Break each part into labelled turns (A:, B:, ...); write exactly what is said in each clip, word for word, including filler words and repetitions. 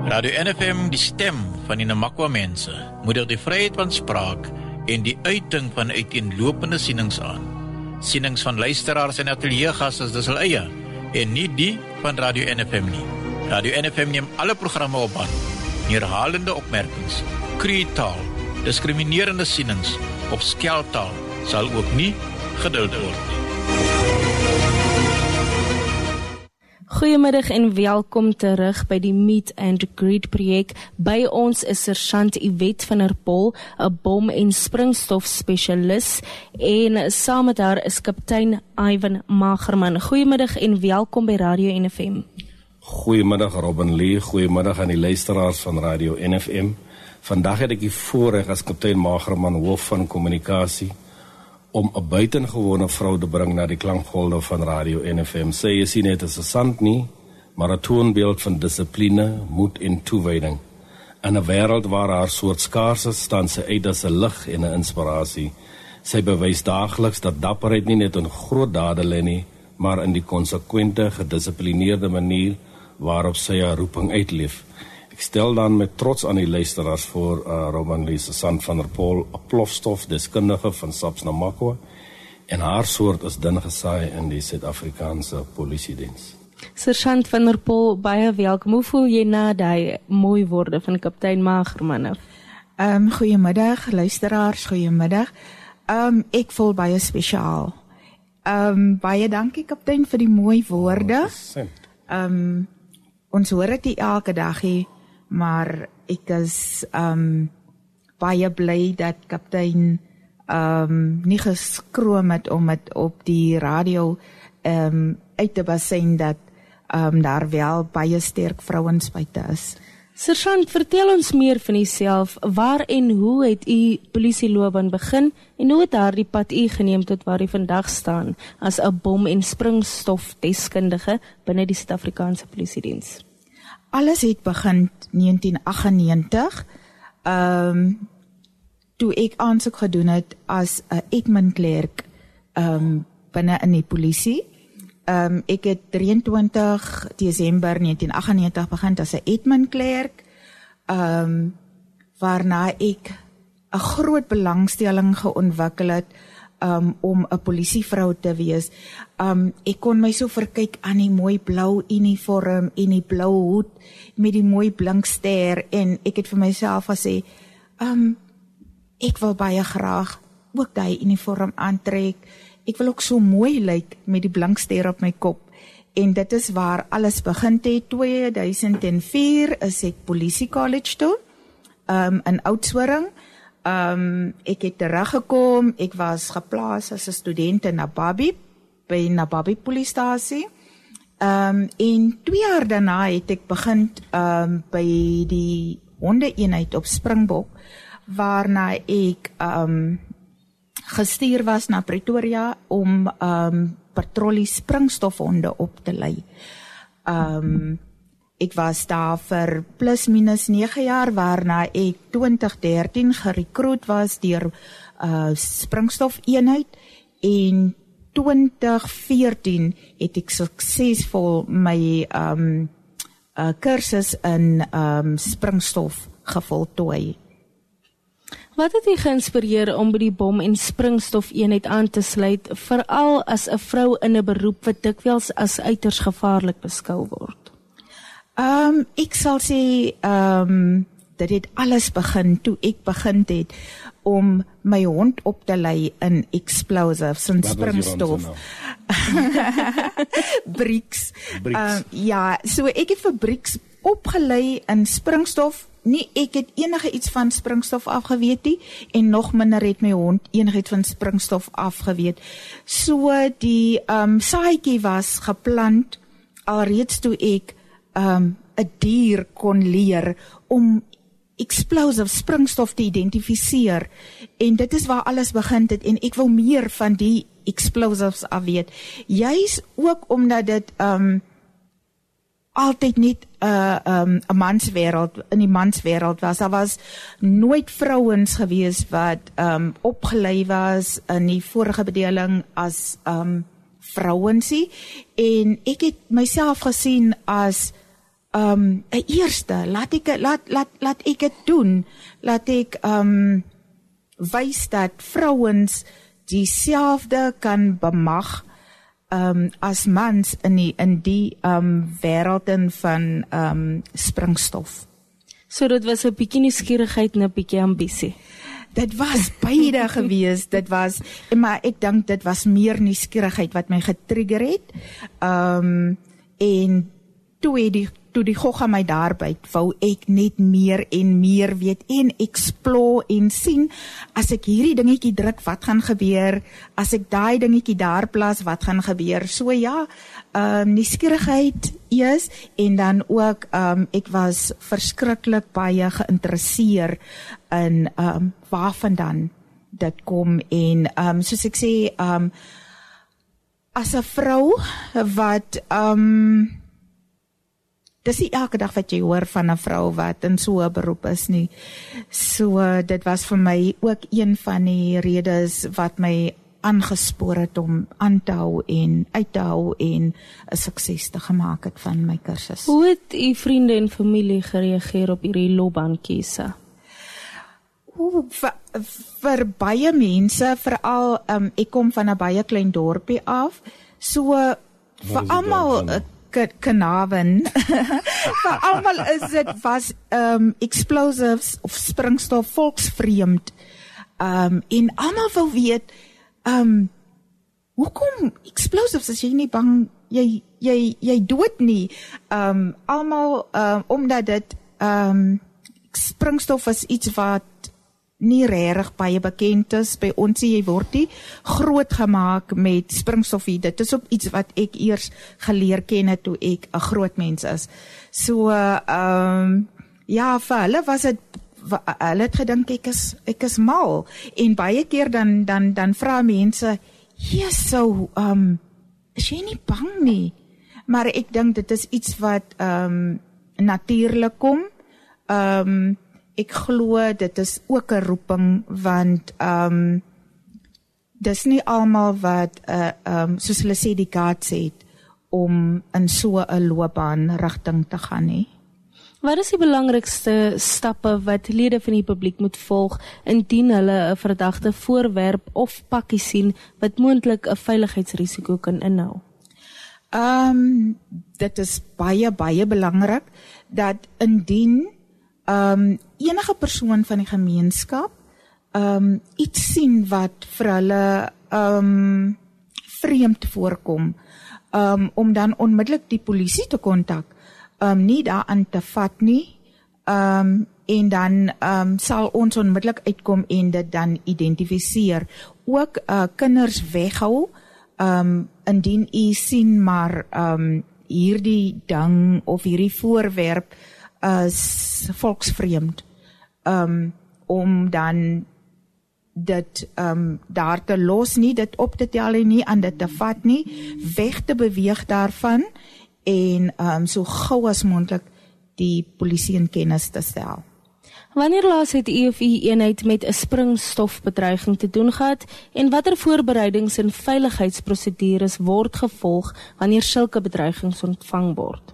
A: Radio N F M, die stem van die Namakwa mense, moedig die vryheid van spraak en die uiting van uiteenlopende sienings aan. Sienings van luisteraars en ateliergasse is dis hul eie, en nie die van Radio N F M nie. Radio N F M neem alle programme op aan. Herhalende opmerkings, kreetaal, diskriminerende sienings of skeltaal sal ook nie geduld word nie.
B: Goeiemiddag en welkom terug by die Meet and Greet projek. By ons is Sergeant Yvette van der Pol, 'n bom- en springstof spesialis, en saam met haar is kaptein Ivan Magerman. Goeiemiddag en welkom by Radio N F M.
C: Goeiemiddag Robin Lee, goeiemiddag aan die luisteraars van Radio N F M. Vandag het ek die voorreg as kaptein Magerman, hoof van kommunikasie, om 'n buitengewone vrou te bring na die klankgolwe van Radio N F M. Sy is nie net 'n sergeant nie, maar 'n toonbeeld van dissipline, moed en toewyding. In 'n wêreld waar haar soort skaars is, staan sy uit as 'n lig en 'n inspirasie. Sy bewys daagliks dat dapperheid nie net in groot dade lê nie, maar in die konsekwente, gedissiplineerde manier waarop sy haar roeping uitleef. Ek stel dan met trots aan die luisteraars voor uh, Robin Lee, sergeant van der Pol, 'n plofstofdeskundige van SAPS Namakwa, en haar soort is dun gesaai in die Suid-Afrikaanse polisiediens.
B: Sergeant van der Pol, baie welkom. Hoe voel jy na die mooi woorde van kaptein Magerman?
D: Um, goeiemiddag, luisteraars, goeiemiddag. Um, ek voel baie spesiaal. Um, baie dankie kaptein vir die mooi woorde. Um, ons hoor dit nie elke dag nie, maar ek is um, baie bly dat kaptein um, nie geskroom het om het op die radio um, uit te basyn dat um, daar wel baie sterk vrouens buite is.
B: Sergeant, vertel ons meer van jouself. Waar en hoe het u polisieloopbaan begin en hoe het daardie pad u geneem tot waar u vandag staan as 'n bom- en springstofdeskundige binne die Suid-Afrikaanse polisiediens?
D: Alles het begin negentien aggennegentig, um, toe ek aansoek gedoen het as 'n admin klerk um, binne in die polisie. Um, ek het drieëntwintig Desember negentien aggennegentig begin as 'n admin klerk, um, waarna ek 'n groot belangstelling geontwikkel het um, om 'n polisievrou te wees. Um, ek kon my so verkyk aan die mooi blou uniform en die blou hoed met die mooi blinkster, en ek het vir myself gesê, um, ek wil baie graag ook die uniform aantrek. Ek wil ook so mooi lyk met die blinkster op my kop. En dit is waar alles begin het. twee duisend vier is ek Polisie College toe, um, in Oudtshoorn. Um, ek het teruggekom, ek was geplaas as 'n student in Nababi, by Nababi Polisiestasie. Um, en twee jaar daarna het ek begin um, by die hondeeenheid op Springbok, waarna ek um, gestuur was na Pretoria om um, patrollie springstofhonde op te lei. Um, ek was daar vir plus minus nege jaar, waarna ek twintig dertien gerekruut was deur uh, springstofeenheid, en twintig veertien het ek suksesvol my um, uh, kursus in um, springstof gevoltooi.
B: Wat het u geïnspireer om by die bom- en springstofeenheid aan te sluit, veral as 'n vrou in 'n beroep wat dikwels as uiters gevaarlik beskou word?
D: Um, ek sal sê, um, dit het alles begin toe ek begin het om my hond op te lei in explosives en springstof. Bricks. Um, ja, so ek het vir Bricks opgelei in springstof. Nie ek het enige iets van springstof afgeweet nie, en nog minder het my hond enige iets van springstof afgeweet. So die um, saadjie was geplant alreeds toe ek 'n um, dier kon leer om explosive springstof te identifiseer, en dit is waar alles begin het, en ek wil meer van die explosives afweet. Juist ook omdat dit um, altyd net 'n uh, um, 'n manswêreld, in die manswêreld was. Daar was nooit vrouens gewees wat um, opgelei was in die vorige bedeling as um, vrouensie, en ek het myself gesien as um, 'n eerste, laat ek, laat, laat, laat ek het doen, laat ek um, wys dat vrouens dieselfde kan bemag um, as mans in die, in die um, wêrelden van um, springstof.
B: So dit was 'n bietjie nuuskierigheid en 'n bietjie ambisie.
D: Dit was beide gewees, dit was, maar ek dink dit was meer nuuskierigheid wat my getrigger het, um, en toe het die, toe die gogga my daarbyt, wou ek net meer en meer weet, en explore en sien, as ek hierdie dingetjie druk, wat gaan gebeur, as ek daai dingetjie daar plaas, wat gaan gebeur, so ja, um, nuuskierigheid is, en dan ook, um, ek was verskriklik baie geïnteresseer in um, waar vandaan dit kom, en um, soos ek sê, um, as 'n vrou wat, um, dis nie elke dag wat jy hoor van 'n vrou wat in so 'n beroep is nie, so dit was vir my ook een van die redes wat my aangespoor het om aan te hou en uit te hou en 'n sukses te gemaak het van my kursus.
B: Hoe het u vriende en familie gereageer op hierdie loopbaankeuse?
D: O, vir, vir baie mense, veral um, ek kom van 'n baie klein dorpie af, so vir almal Carnarvon, vir almal is dit was um, explosives of springstof volksvreemd, um, en almal wil weet, um, hoekom explosives, as jy nie bang, jy, jy, jy dood nie, um, almal, um, omdat dit, um, springstof is iets wat nie regtig baie bekend is by ons, jy word nie groot gemaak met springstof, dit is ook iets wat ek eers geleer ken het toe ek 'n groot mens is. So, um, ja, vir hulle was het, hulle het gedink ek is, ek is mal, en baie keer dan, dan, dan vra mense, ja, so, um, is jy nie bang nie? Maar ek dink dit is iets wat um, natuurlik kom, um, ek glo dit is ook 'n roeping, want um, dis nie almal wat, uh, um, soos hulle sê, die guts het, om in so 'n loopbaan rigting te gaan nie.
B: Wat is die belangrikste stappe wat lede van die publiek moet volg, indien hulle 'n verdagte voorwerp of pakkie sien, wat moontlik 'n veiligheidsrisiko kan inhou?
D: Um, dit is baie, baie belangrik, dat indien Um, enige persoon van die gemeenskap um, iets sien wat vir hulle um, vreemd voorkom, um, om dan onmiddellik die polisie te kontak, um, nie daaraan te vat nie, um, en dan um, sal ons onmiddellik uitkom en dit dan identifiseer. Ook uh, kinders weghou, um, indien u sien maar um, hierdie ding of hierdie voorwerp as volksvreemd, um, om dan dit um, daar te los nie, dit op te tel nie, aan dit te vat nie, weg te beweeg daarvan, en um, so gou as moontlik die polisie in kennis te stel.
B: Wanneer laas het u of u eenheid met 'n springstofbedreiging te doen gehad, en watter voorbereidings en veiligheidsprosedures word gevolg wanneer sulke bedreigings ontvang word?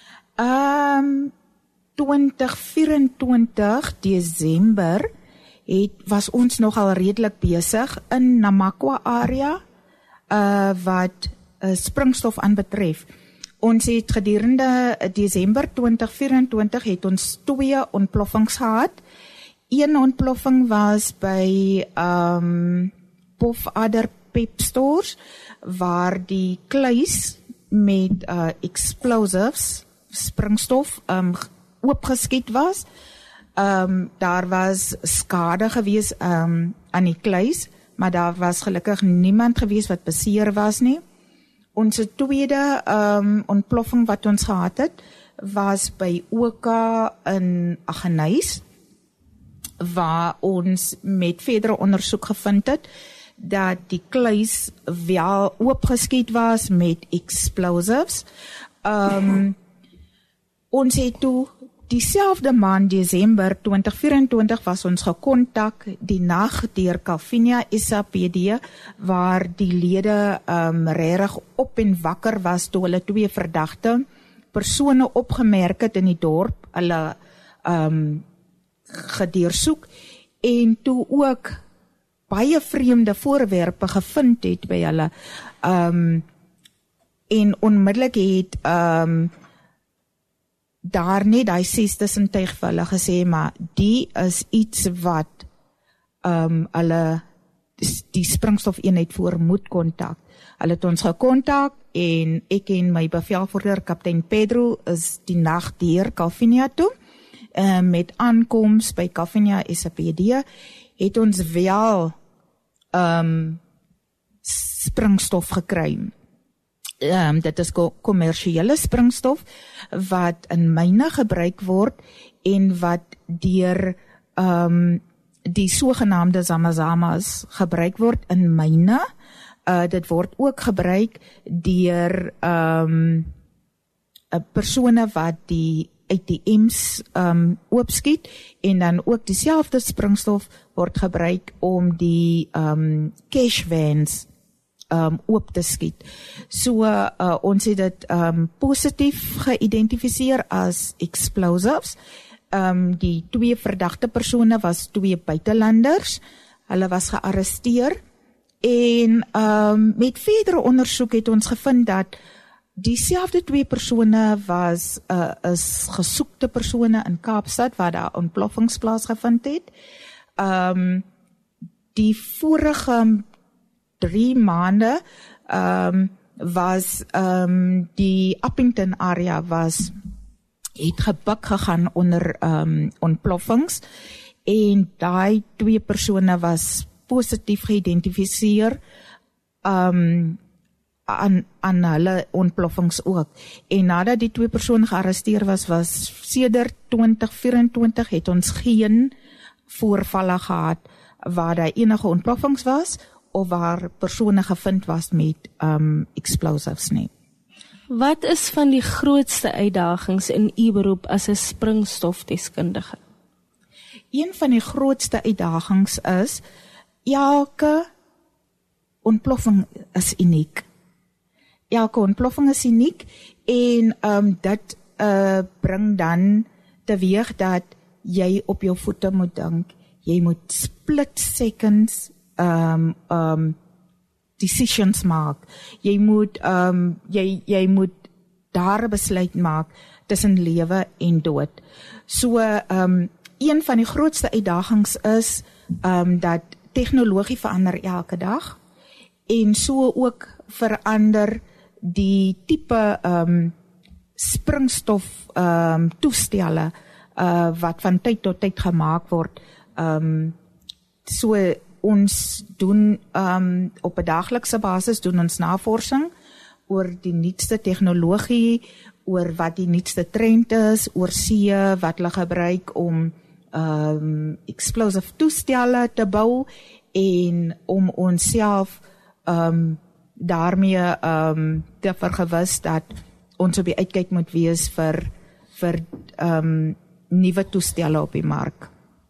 D: Um, twintig vyf-en-twintig Desember het, was ons nogal redelik besig in Namakwa area, uh, wat uh, springstof aanbetref. Ons het gedurende Desember twintig vyf-en-twintig het ons twee ontploffings gehad. Een ontploffing was by um, Pofadder Pep Stores, waar die kluis met uh, explosives, springstof, um, oopgeskiet was. Um, daar was skade gewees um, aan die kluis, maar daar was gelukkig niemand gewees wat beseer was nie. Ons tweede um, ontploffing wat ons gehad het, was by Oka in Aggeneys, waar ons met verdere ondersoek gevind het, dat die kluis wel oopgeskiet was met explosives. Um, ons het toe dieselfde maand Desember twintig vyf-en-twintig was ons gekontak die nag deur Calvinia S A P D, waar die lede um, regtig op en wakker was toe hulle twee verdagte persone opgemerk het in die dorp, hulle um, gedeursoek, en toe ook baie vreemde voorwerpe gevind het by hulle, um, en onmiddellik het um, daar net die ses tusentuig vir hulle gesê, maar die is iets wat um, hulle die springstofeenheid voor moet kontak. Hulle het ons gekontak en ek en my bevelvoerder kaptein Pedro is die nag deur Calvinia toe. Uh, met aankoms by Calvinia S A P D het ons wel um, springstof gekry. Um, dit is kommersiële springstof wat in myne gebruik word en wat deur um, die sogenaamde Zamazamas gebruik word in myne. Uh, dit word ook gebruik deur um, persone wat die A T M's um, oopskiet en dan ook dieselfde springstof word gebruik om die um, cash vans um, oop te skiet. So uh, ons het dit um, positief geïdentifiseer as explosives. Um, die twee verdagte persone was twee buitelanders. Hulle was gearresteer en um, met verdere ondersoek het ons gevind dat dieselfde twee persone was uh, is gesoekte persone in Kaapstad waar daar ontploffings plaasgevind het. Um, die vorige drie maande um, was um, die Appington area was het gebuk gegaan onder um, ontploffings en daai twee persone was positief geïdentifiseer um, aan, aan hulle ontploffings ook. En nadat die twee persone gearresteer was, was sedert twintig vyf-en-twintig het ons geen voorvalle gehad waar daar enige ontploffings was of waar persone gevind was met um, explosives nie.
B: Wat is van die grootste uitdagings in u beroep as 'n springstofdeskundige?
D: Een van die grootste uitdagings is, elke ontploffing is uniek. Elke ontploffing is uniek en um, dit uh, bring dan teweeg dat jy op jou voete moet dink. Jy moet split seconds um, um, decisions maak. Jy moet, um, jy, jy moet daar 'n besluit maak tussen lewe en dood. So, um, een van die grootste uitdagings is um, dat tegnologie verander elke dag en so ook verander die tipe um, springstof um, toestelle uh, wat van tyd tot tyd gemaak word. Um, so ons doen um, op 'n daglikse basis doen ons navorsing oor die nuutste tegnologie, oor wat die nuutste trend is, oor see wat hulle gebruik om um, explosive toestelle te bou en om onsself um, daarmee um, te vergewis dat ons op die uitkyk moet wees vir, vir um, nuwe toestelle op die mark.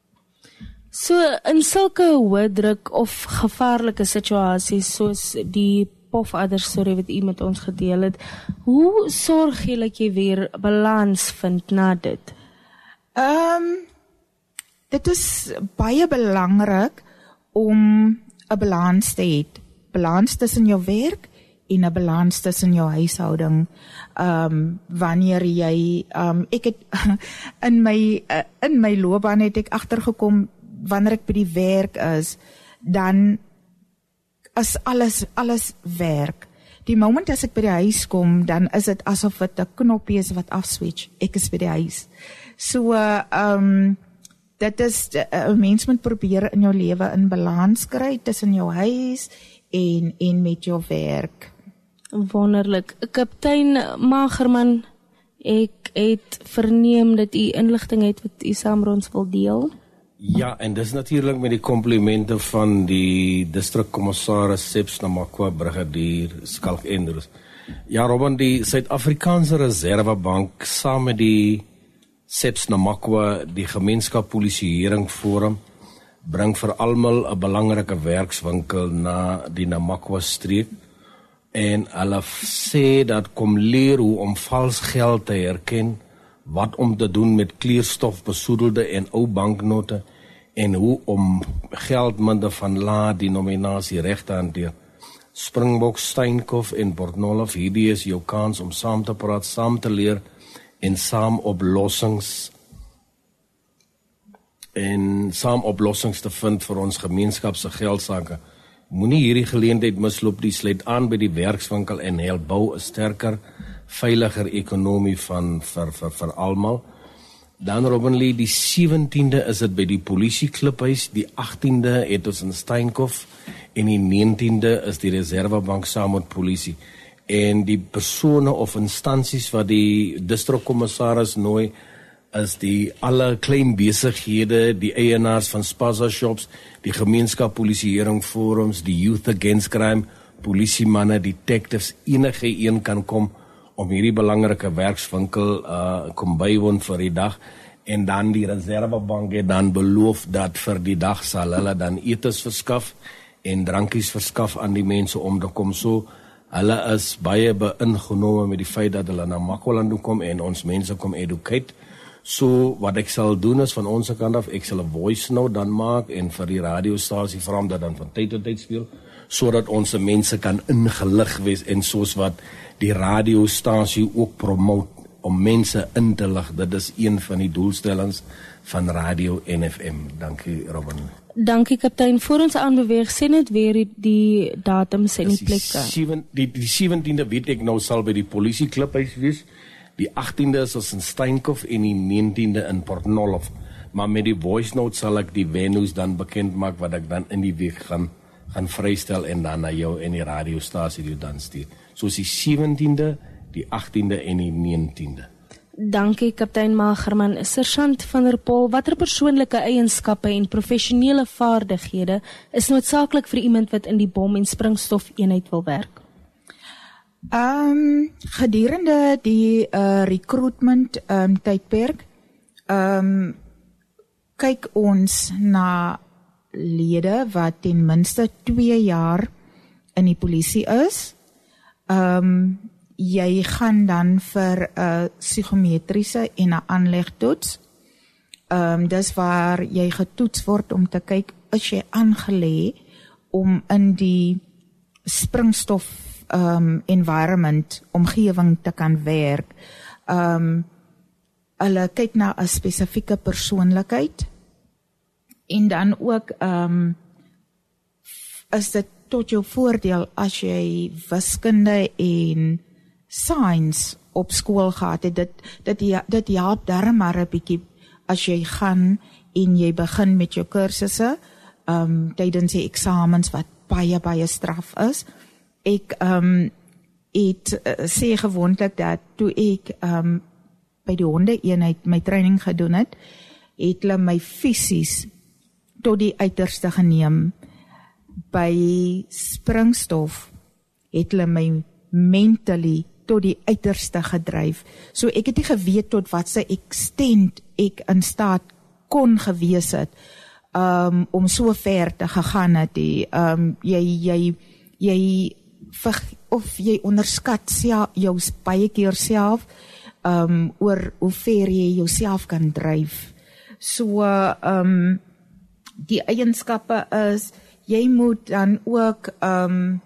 B: So in sulke hoë druk of gevaarlike situasies soos die pofadder storie wat u met ons gedeel het, hoe sorg jy dat jy weer balans vind na dit?
D: Um, dit is baie belangrik om 'n balans te hê. Balans tussen jou werk en 'n balans tussen jou huishouding. Um, wanneer jy, um, ek het in my, uh, in my loopbaan het ek agtergekom, wanneer ek by die werk is, dan is alles, alles werk. Die moment as ek by die huis kom, dan is dit asof dit 'n knoppie is wat afswitch. Ek is by die huis. So, uh, um, dit is, 'n uh, mens moet probeer in jou lewe in balans kry tussen jou huis en, en met jou werk.
B: Wonderlik. Kaptein Magerman, ek het verneem dat u inligting het wat u saam met ons wil deel.
C: Ja, en dis natuurlik met die komplimente van die distrikkommissaris Seps Namakwa brigadier Skalk Enders. Ja, Robin, die Suid-Afrikaanse Reservebank saam met die Seps Namakwa, die gemeenskap polisieering forum, bring vir almal 'n belangrike werkswinkel na die Namakwa streek. En hulle sê dat kom leer hoe om vals geld te herken, wat om te doen met kleurstof besoedelde en ou banknote, en hoe om geldmunte van lae denominasie reg te hanteer. Springbok, Steenkof en Bornolf, hierdie is jou kans om saam te praat, saam te leer en saam oplossings en saam oplossings te vind vir ons gemeenskap se geldsake. Moenie hierdie geleentheid misloop, die sluit aan by die werkswinkel en help bou 'n sterker, veiliger ekonomie van vir vir vir almal. Dan Robin Lee, die sewentiende is dit by die polisie kliphuis, die agtiende het ons in Steenkof en die negentiende is die Reservebank saam met polisie. En die persone of instansies wat die distrikkommissaris nooi is die alle klein besighede, die eienaars van spaza shops, die gemeenskap polisieering forums, die Youth Against Crime, polisiemanne, detectives, enige een kan kom om hierdie belangrike werkswinkel uh, kom bywoon vir die dag. En dan die Reservebank het dan beloof dat vir die dag sal hulle dan etes verskaf en drankies verskaf aan die mense om te kom. So hulle is baie beïngenome met die feit dat hulle na Makwaland kom en ons mense kom educate. So wat ek sal doen is van ons kant af, ek sal 'n voice note dan maak en vir die radiostasie vra om dat dan van tyd tot tyd speel, sodat ons mense kan ingelig wees en soos wat die radiostasie ook promote om mense in te lig. Dit is een van die doelstellings van Radio N F M. Dankie Robin.
B: Dankie kaptein. Voor ons aanbeweeg, sê net weer die datums en die plekke.
C: Die, die, die sewentiende weet ek nou sal by die polisie kliphuis wees. Die agtiende is ons in Steenkof en die negentiende in Port Nolloth. Maar met die voice note sal ek die venues dan bekend maak wat ek dan in die week gaan gaan vrystel en dan na jou en die radiostasie die dan stuur. So is die sewentiende, die agtiende en die negentiende.
B: Dankie kaptein Magerman. Sergeant van der Pol, watter persoonlike eienskappe en professionele vaardighede is noodsaaklik vir iemand wat in die bom- en springstof eenheid wil werk?
D: Um, gedurende die uh, recruitment um, tydperk um, kyk ons na lede wat ten minste twee jaar in die polisie is. Um, jy gaan dan vir 'n uh, psigometriese en 'n aanlegtoets. Um, dis waar jy getoets word om te kyk is jy aangelê om in die springstof Um, environment, omgewing te kan werk. Um, hulle kyk na 'n spesifieke persoonlikheid en dan ook um, is dit tot jou voordeel as jy wiskunde en science op skool gehad het. Dit, dit, dit help darm maar 'n bietjie as jy gaan en jy begin met jou kursusse um, tydens die eksamens wat baie baie straf is. Ek um, het uh, sê gewoonlik dat toe ek um, by die honde eenheid my training gedoen het, het hulle my fisies tot die uiterste geneem. By springstof het hulle my mentally tot die uiterste gedryf. So ek het nie geweet tot wat sy extent ek in staat kon gewees het um, om so ver te gegaan het. Die, um, jy, jy, jy of jy onderskat self, jou baie keer self um, oor hoe ver jy jouself kan dryf. So um, die eienskappe is, jy moet dan ook um,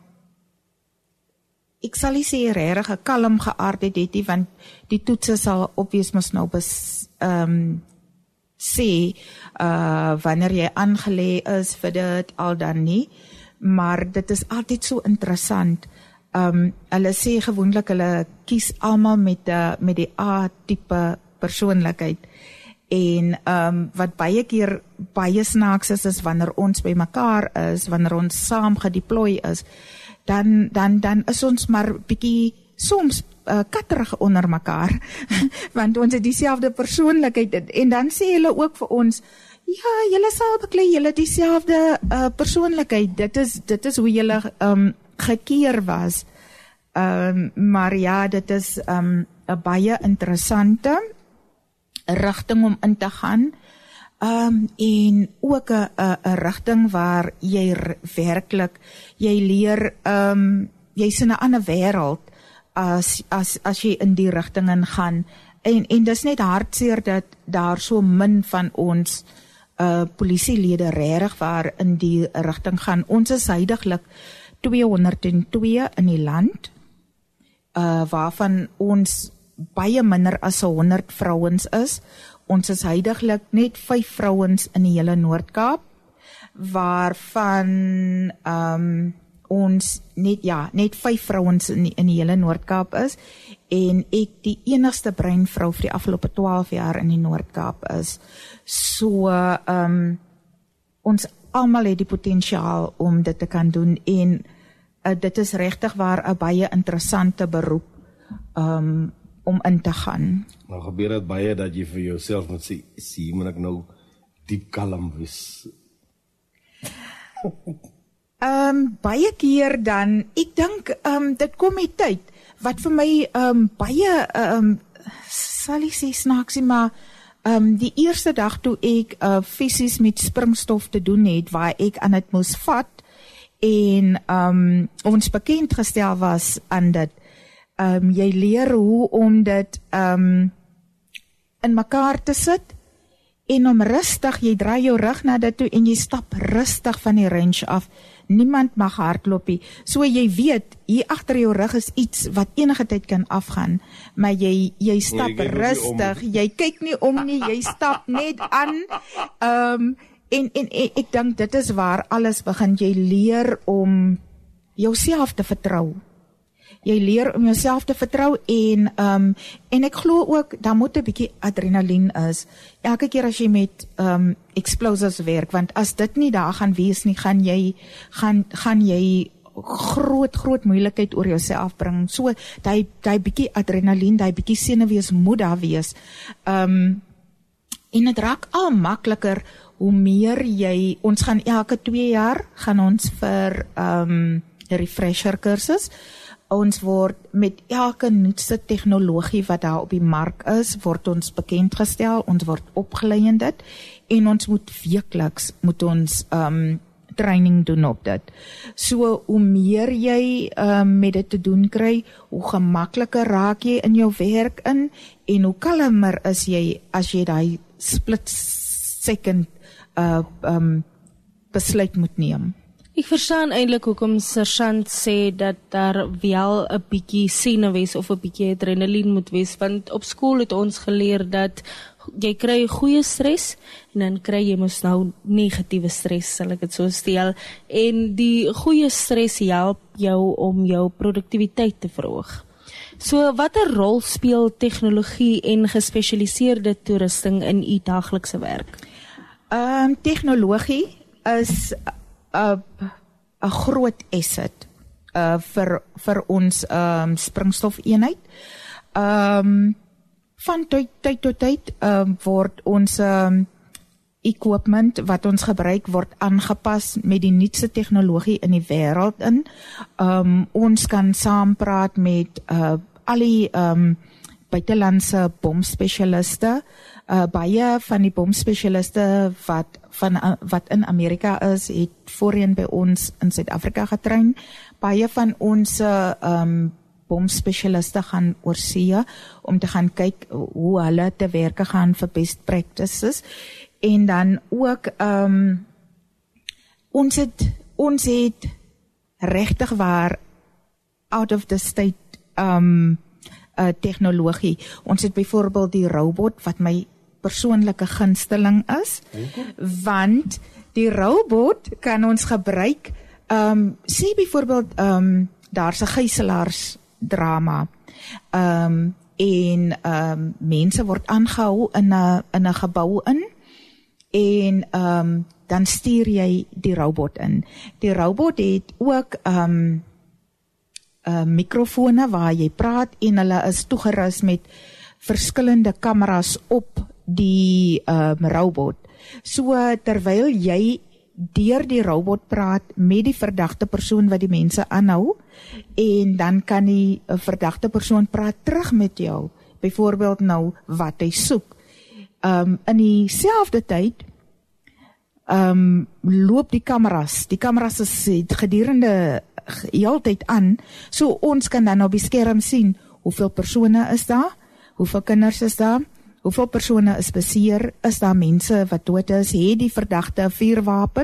D: ek sal nie sê regtig 'n kalm geaardheid het nie, want die toetse sal obvious mos nou bes, um, sê uh, wanneer jy aangelê is vir dit al dan nie. Maar dit is altyd so interessant. Um, hulle sê gewoonlik hulle kies almal met, uh, met die A-tipe persoonlikheid. En um, wat baie keer baie snaaks is, is wanneer ons by mekaar is, wanneer ons saam gedeploy is, dan, dan, dan is ons maar bietjie soms uh, katterig onder mekaar, want ons het dieselfde persoonlikheid. En dan sê hulle ook vir ons, ja, julle sal beklei, julle dieselfde uh, persoonlikheid. Dit is dit is hoe julle um, gekeer was. Um, maar ja, dit is 'n um, baie interessante rigting om in te gaan. Um, en ook 'n 'n rigting waar jy werklik jy leer um, jy's in 'n ander wêreld as as as jy in die rigting in gaan. En en dis net hartseer dat daar so min van ons uh polisielede regtig waar in die rigting gaan. Ons is huidiglik tweehonderd en twee in die land, uh waarvan ons baie minder as honderd vrouens is. Ons is huidiglik net vyf vrouens in die hele Noord-Kaap, waarvan um ons net ja, net vyf vrouens in die, in die hele Noord-Kaap is, en ek die enigste breinvrou vir die afgelope twaalf jaar in die Noord-Kaap is. So, um, ons almal het die potensiaal om dit te kan doen, en uh, dit is regtig waar 'n baie interessante beroep um, om in te gaan.
C: Nou gebeur dit baie dat jy vir jouself moet sê, sien moet ek nou diep kalm wees.
D: Um, baie keer dan, ek dink, um, dit kom met tyd, wat vir my um, baie, um, sal ek sê snaaksie, maar um, die eerste dag toe ek uh, fisies met springstof te doen het, waar ek aan het moes vat, en um, ons bekend gestel was aan dit, um, jy leer hoe om dit um, in mekaar te sit, en om rustig, jy draai jou rug na dit toe, en jy stap rustig van die range af. Niemand mag hardloopie. So jy weet, hier agter jou rug is iets wat enige tyd kan afgaan, maar jy, jy stap nee, jy rustig, jy kyk nie om nie, jy stap net aan, um, en, en, en ek dink dit is waar alles begin, jy leer om jouself te vertrou. Jy leer om jouself te vertrou, en, um, en ek glo ook, daar moet 'n bietjie adrenalien is, elke keer as jy met um, explosives werk, want as dit nie daar gaan wees nie, gaan jy, gaan, gaan jy groot, groot moeilikheid oor jouself bring, so die, die bietjie adrenalien, die bietjie senuwees moet daar wees, um, en het raak al makliker, hoe meer jy, ons gaan elke twee jaar, gaan ons vir um, refresher kursus, ons word met elke nuutste tegnologie wat daar op die mark is, word ons bekendgestel, ons word opgelei in dit, en ons moet weekliks, moet ons um, training doen op dit. So, hoe meer jy um, met dit te doen kry, hoe gemakliker raak jy in jou werk in, en hoe kalmer is jy, as jy die split second uh, um, besluit moet neem.
B: Ek verstaan eintlik hoekom Sergeant sê dat daar wel 'n bietjie senuwees of 'n bietjie adrenalien moet wees, want op skool het ons geleer dat jy kry goeie stres en dan kry jy mos nou negatiewe stres, sal ek dit so stel, en die goeie stres help jou om jou produktiwiteit te verhoog. So watter rol speel tegnologie en gespesialiseerde toerusting in u daaglikse werk?
D: Um, tegnologie is 'n 'n groot asset uh, vir vir ons um, springstofeenheid. Um, van tyd, tyd tot tyd um, word ons um, equipment wat ons gebruik word aangepas met die nuutste tegnologie in die wêreld in. Um, ons kan saampraat met uh, al die um, buitelandse bomspesialiste. Uh, baie van die bomspesialiste wat van uh, wat in Amerika is, het voorheen by ons in Suid-Afrika getrein. Baie van ons uh, um, bomspesialiste gaan oorsee om te gaan kyk hoe hulle te werke gaan vir best practices. En dan ook um, ons het ons het regtig waar out of the state um, uh, tegnologie. Ons het byvoorbeeld die robot wat my persoonlike gunsteling is, want die robot kan ons gebruik, um, sê byvoorbeeld, um, daar's 'n gijselaarsdrama, um, en um, mense word aangehou in 'n in 'n gebou in, en um, dan stuur jy die robot in. Die robot het ook um, uh, mikrofone waar jy praat, en hulle is toegerus met verskillende kameras op die um, robot. So terwyl jy deur die robot praat met die verdagte persoon wat die mense aanhou, en dan kan die verdagte persoon praat terug met jou, byvoorbeeld nou wat hy soek. Um, in dieselfde tyd um, loop die kameras. Die kameras is gedurende heeltyd aan, so ons kan dan op die skerm sien hoeveel persone is daar, hoeveel kinders is daar, hoeveel persone is beseer, is daar mense wat dood is, het die verdagte 'n vuurwapen,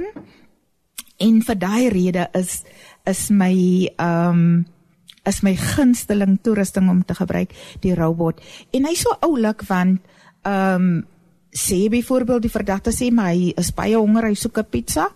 D: en vir daai rede is, is my, um, is my gunsteling toerusting om te gebruik, die robot. En hy is so oulik, want, um, sê byvoorbeeld die verdagte sê, maar hy is baie honger, hy soek 'n pizza,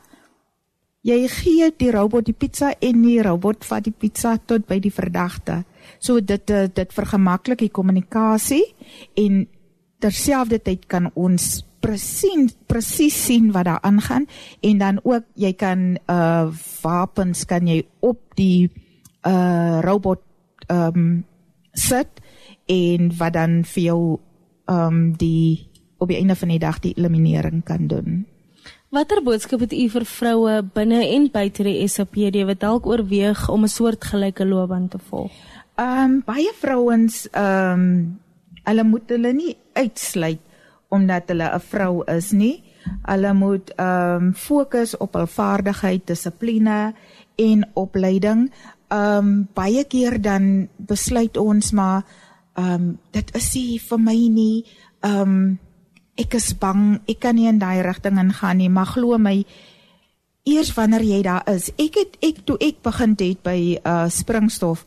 D: jy gee die robot die pizza, en die robot vat die pizza tot by die verdagte. So dit, dit vergemaklik die kommunikasie, en terselfdertyd kan ons presies, presies sien wat daar aangaan, en dan ook, jy kan uh, wapens, kan jy op die uh, robot um, sit, en wat dan vir jou um, die, op die einde van die dag die eliminering kan doen.
B: Watter boodskap het u vir vroue binne en buite die S A P D wat dalk oorweeg om 'n soortgelyke loopbaan te volg?
D: Um, baie vrouens, um, hulle moet hulle nie uitsluit omdat hulle 'n vrou is nie. Hulle moet um, fokus op hul vaardigheid, dissipline en opleiding. Um, baie keer dan besluit ons maar, um, dit is nie vir my nie, um, ek is bang, ek kan nie in daai rigting ingaan nie, maar glo my, eers wanneer jy daar is, ek het, ek, toe ek begin het by uh, Springstof,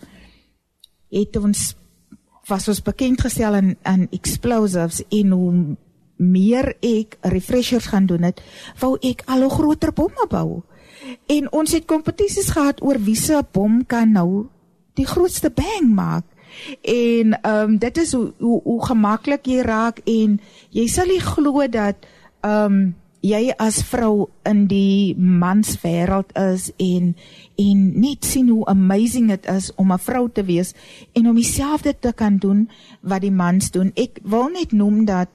D: het ons, was ons bekendgestel in, in explosives, en hoe meer ek refreshers gaan doen het, wou ek al hoe groter bomme bou. En ons het competities gehad oor wie se bom kan nou die grootste bang maak. En um, dit is hoe, hoe, hoe gemaklik jy raak, en jy sal nie glo dat um, jy as vrou in die manswêreld is, en, en net sien hoe amazing het is om 'n vrou te wees, en om dieselfde te kan doen wat die mans doen. Ek wil net noem dat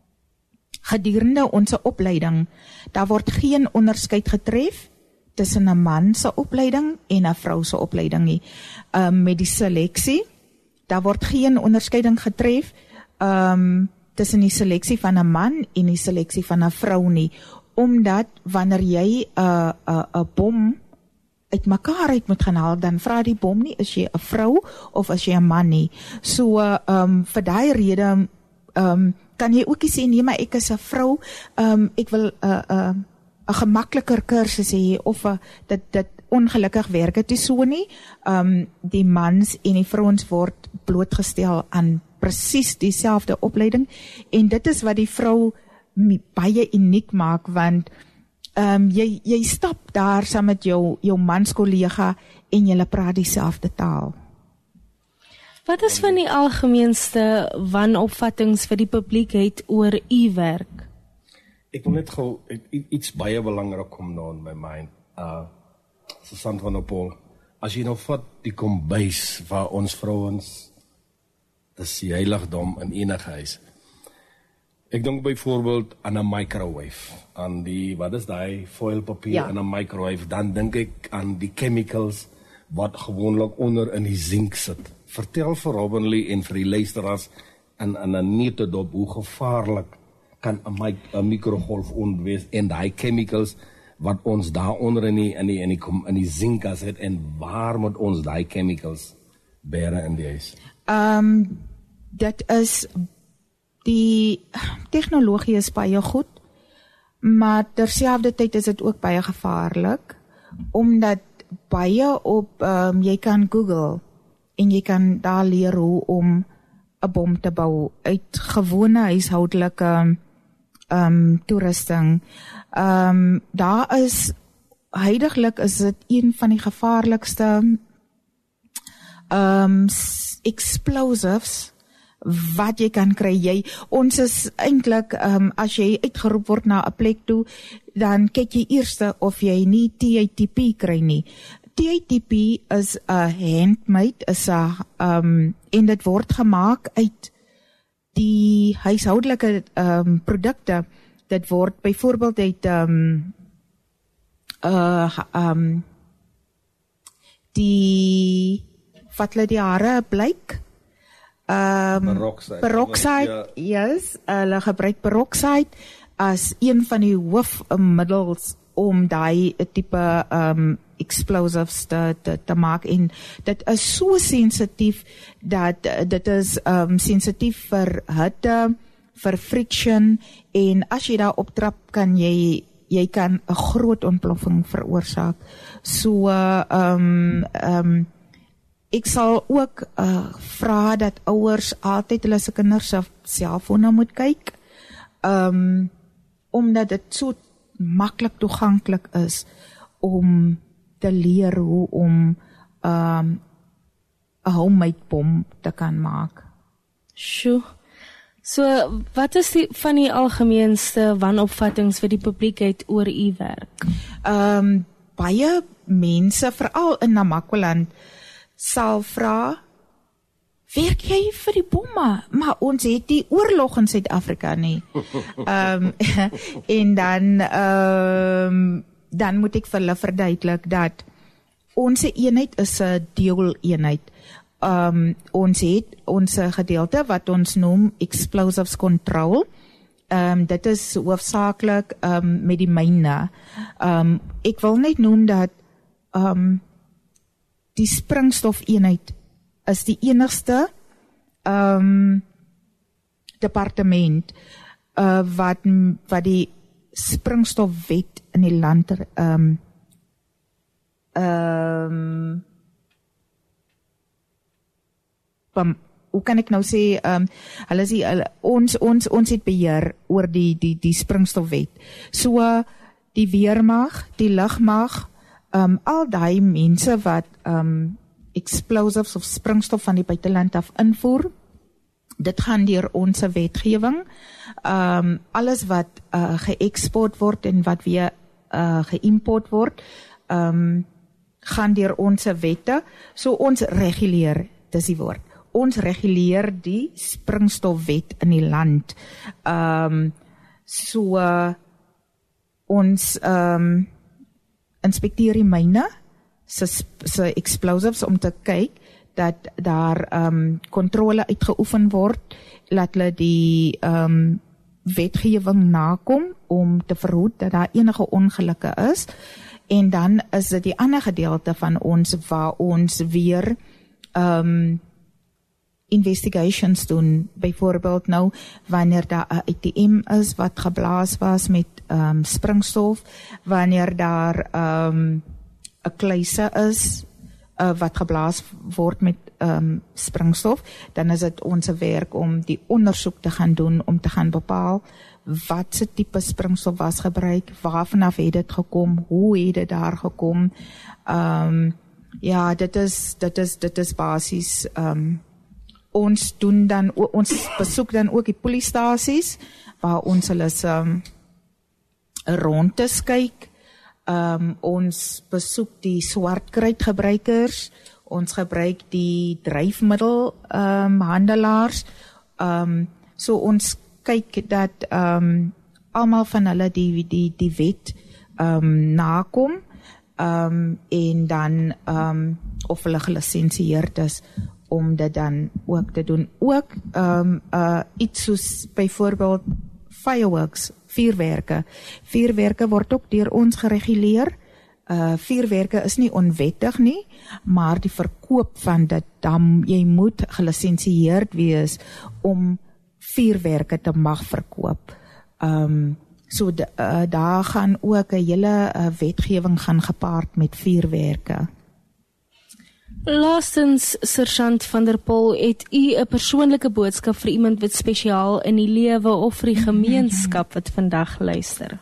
D: gedurende ons opleiding, daar word geen onderskeid getref tussen 'n man se opleiding en 'n vrou se opleiding nie. Um, met die seleksie, daar word geen onderskeiding getref um, tussen die seleksie van 'n man en die seleksie van 'n vrou nie, omdat wanneer jy 'n uh, uh, uh, bom uit mekaar uit moet gaan haal, dan vra die bom nie, is jy 'n vrou of is jy 'n man nie. So uh, um, vir daai rede um, kan jy ook nie sê, nee, maar ek is 'n vrou, um, ek wil 'n uh, uh, 'n gemakliker kursus hê, of uh, dit, dit ongelukkig werk het nie so nie. Um, die mans en die vrouens word blootgestel aan presies dieselfde opleiding, en dit is wat die vrou baie uniek maak, want um, jy, jy stap daar saam met jou, jou manskollega, en julle praat dieselfde taal.
B: Wat is van die algemeenste wanopvattings wat die publiek het oor u werk?
C: Ek wil net gou iets baie belangrik kom nou in my mind. Uh, Susan van der Poel, as jy nou vat die kombuis waar ons vrouens, dis die heiligdom in enige huis. Ek dink byvoorbeeld aan 'n microwave, aan die, wat is daai foilpapier, ja, in 'n microwave, dan dink ek aan die chemicals wat gewoonlik onder in die zink sit. Vertel vir Robin Lee en vir die luisteraars in 'n neutedop hoe gevaarlik kan 'n een mikrogolfoond wees, en daai chemicals wat ons daaronder in die, in die, in die, in die zinkas het, en waar moet ons daai chemicals bere in die huis?
D: Um, dit is, die tegnologie is baie goed, maar terselfdertyd is dit ook baie gevaarlik, omdat baie op, um, jy kan Google, en jy kan daar leer hoe om 'n bom te bou, uit gewone huishoudelike um, toerusting. Um, daar is, huidiglik is dit een van die gevaarlikste um, explosives wat jy kan kry. Jy, ons is eintlik, um, as jy uitgeroep word na 'n plek toe, dan kyk jy eers of jy nie T A T P kry nie. T A T P is 'n handmade, is 'n um, en dit word gemaak uit die huishoudelike um, produkte. Dit word byvoorbeeld uit um, uh, um, die wat hulle die hare blyk, um,
C: peroxide,
D: peroxide,
C: ja.
D: Yes, hulle gebruik peroxide, as een van die hoofmiddels om daai tipe um, explosives te, te, te maak, en dit is so sensitief dat dit is um, sensitief vir hitte, vir friction, en as jy daar optrap kan jy jy kan 'n groot ontploffing veroorsaak. So uh, um, um, ek sal ook uh, vra dat ouers altyd hulle se kinders se selfone moet kyk, um, omdat dit so maklik toeganklik is om te leer hoe om um, 'n homemade bom te kan maak.
B: Sjoe. So, wat is die van die algemeenste wanopvattings wat die publiek het oor u werk?
D: Um, baie mense, veral in Namakwaland, sal vra, werk jy vir die bomme? Maar ons het die oorlog in Suid-Afrika nie. um, en dan, um, dan moet ek vir hulle verduidelik dat ons eenheid is 'n deel-eenheid. Um, ons het ons gedeelte wat ons noem explosives control. Um, dit is hoofsaaklik um, met die myne. Um, ek wil net noem dat um, die springstofeenheid is die enigste um, departement uh, wat, wat die springstofwet in die land um, um, Bam, hoe kan ek nou sê, um, hulle sê, hulle, ons, ons, ons het beheer oor die, die, die springstofwet. So, die weermag, die lugmag, um, al die mense wat um, explosives of springstof van die buiteland af invoer, dit gaan deur ons wetgewing. Um, alles wat uh, geëxport word en wat weer uh, geïmport word, um, gaan deur ons wette. So, ons reguleer, dis die woord. Ons reguleer die springstofwet in die land. Um, so, uh, ons um, inspekteer die myne, se, se explosives, om te kyk, dat daar um, kontrole uitgeoefen word, laat hulle die um, wetgewing nakom, om te verhoed dat daar enige ongelukke is, en dan is dit die ander gedeelte van ons, waar ons weer um, investigations doen, byvoorbeeld nou, wanneer daar 'n A T M is wat geblaas was met um, springstof, wanneer daar 'n um, kluise is uh, wat geblaas word met um, springstof, dan is dit ons werk om die ondersoek te gaan doen, om te gaan bepaal wat se tipe springstof was gebruik, waarvanaf het dit gekom, hoe het dit daar gekom. Um, ja, dit is, dit is, dit is basies, um, ons doen dan, ons besoek dan ook die polisiestasies, waar ons hulle um, rondes kyk, um, ons besoek die swartkruitgebruikers, ons gebruik die dryfmiddel um, handelaars, um, so ons kyk dat um, almal van hulle die, die, die wet um, nakom, um, en dan um, of hulle gelisensieerd is, om dit dan ook te doen. Ook um, uh, iets soos byvoorbeeld fireworks, vuurwerke. Vuurwerke word ook deur ons gereguleer. Uh, vuurwerke is nie onwettig nie, maar die verkoop van dit, dan jy moet gelisensieerd wees om vuurwerke te mag verkoop. Um, so de, uh, daar gaan ook 'n hele uh, wetgewing gaan gepaard met vuurwerke.
B: Laastens, Sergeant van der Pol, het u 'n persoonlike boodskap vir iemand wat spesiaal in die lewe of vir die gemeenskap wat vandag luister?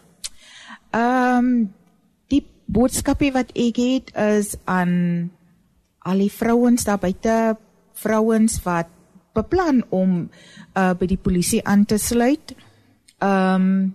D: Um, die boodskapie wat ek het is aan al die vrouens daar buite, vrouens wat beplan om uh, by die polisie aan te sluit. Um,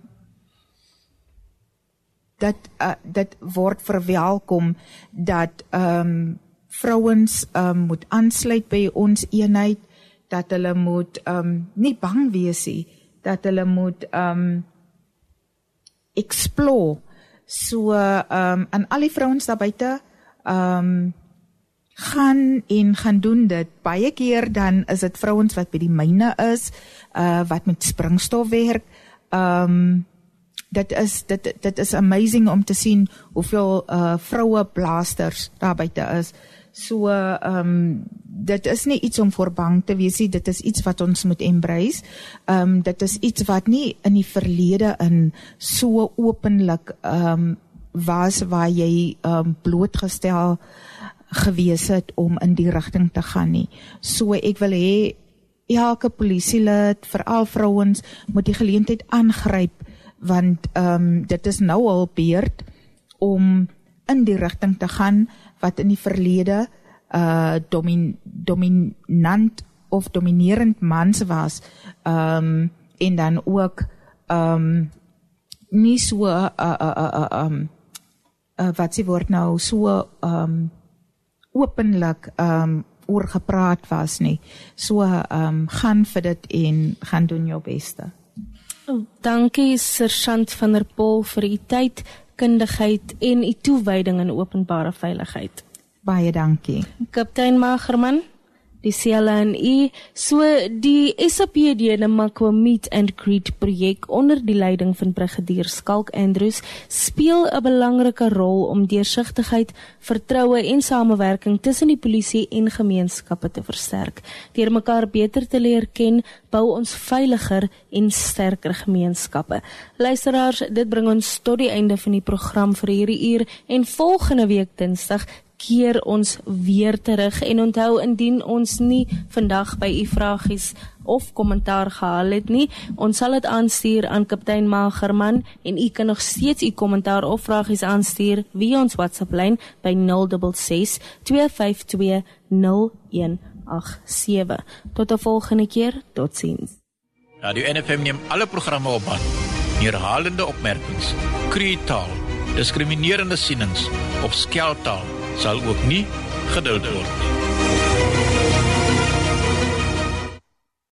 D: dat, uh, dat word verwelkom dat um, vrouens um, moet aansluit by ons eenheid, dat hulle moet um, nie bang wees nie, dat hulle moet um, explore. So, um, en al die vrouens daar buite, um, gaan en gaan doen dit. Baie keer dan is dit vrouens wat by die myne is, uh, wat met springstof werk, um, dit is dit dit is amazing om te sien hoeveel uh, vroue blaasters daar buite is. So um, dit is nie iets om voor bang te wees nie, dit is iets wat ons moet embrace. Um, dit is iets wat nie in die verlede in so openlik um, was waar jy um, blootgestel gewees het om in die rigting te gaan nie. So ek wil hê elke polisielid, veral vrouens, moet die geleentheid aangryp, want um, dit is nou al beurt om in die rigting te gaan wat in die verlede uh, domin, dominant of dominerend mans was, um, en dan ook um, nie so uh, uh, uh, uh, um, uh, wat sie word nou so um, openlik um, oor gepraat was nie. So um, gaan vir dit en gaan doen jou beste.
B: Oh, dankie Sergeant van der Pol vir u tyd, kundigheid en u toewyding in openbare veiligheid.
D: Baie dankie.
B: Kaptein Magerman, dieselfde aan u. So die S A P D Namakwa Meet and Greet projek onder die leiding van Brigadier Skalk Andrews speel 'n belangrike rol om deursigtigheid, vertroue en samewerking tussen die polisie en gemeenskappe te versterk. Deur mekaar beter te leer ken, bou ons veiliger en sterker gemeenskappe. Luisteraars, dit bring ons tot die einde van die program vir hierdie uur en volgende week Dinsdag keer ons weer terug en onthou indien ons nie vandag by u vragies of kommentaar gehaal het nie, ons sal dit aanstuur aan Kaptein Magerman en u kan nog steeds u kommentaar of vragies aanstuur via ons WhatsApp lyn by nul ses ses twee vyf twee nul een agt sewe. Tot 'n volgende keer, totsiens.
A: Radio N F M neem alle programme op band. Herhalende opmerkings, kreetaal, diskriminerende sienings of skeltaal sal ook nie geduld word.